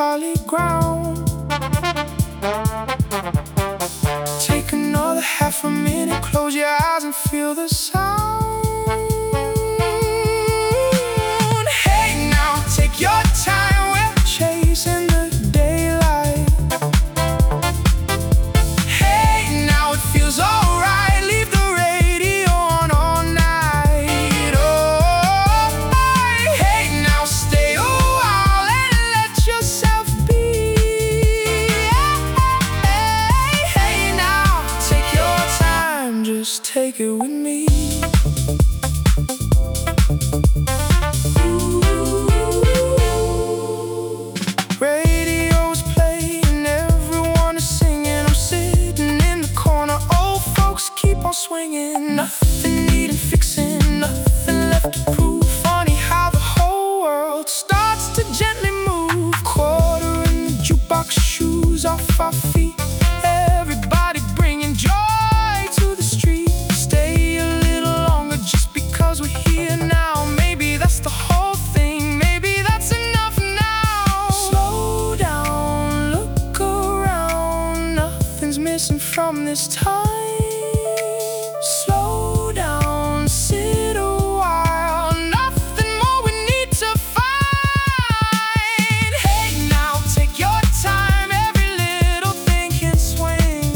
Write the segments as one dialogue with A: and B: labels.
A: holly ground. Take another half a minute, close your eyes and feel the sound. Hey now, take your time, we're chasing the daylight. Hey now, it feels alright, leave the radio on all night. Oh, hey now, stay a while and let yourself be. Hey now, take your time, just take it with me. Radio's playing, everyone is singing. I'm sitting in the corner, old folks keep on swinging. Nothing needing fixing, nothing left to prove. Funny how the whole world starts to gently move. Quarter in the jukebox, shoes off our feet. Everybody bringing joy to the street. Stay a little longer just because we're here now. Maybe that's the whole thing, maybe that's enough now. Slow down, look around, nothing's missing from this time. Slow down, sit a while, nothing more we need to find. Hey now, take your time, every little thing can swing.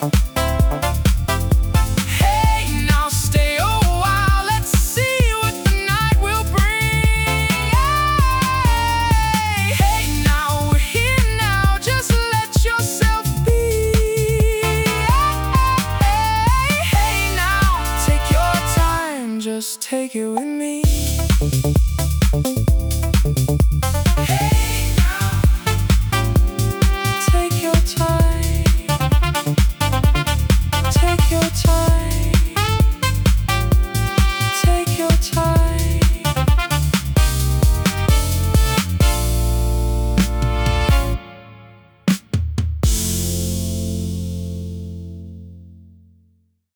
A: Hey now, stay a while, let's see what the night will bring. Hey now, we're here now, just let yourself be. Hey now, take your time, just take it with me. Hey now, take your time, take your time.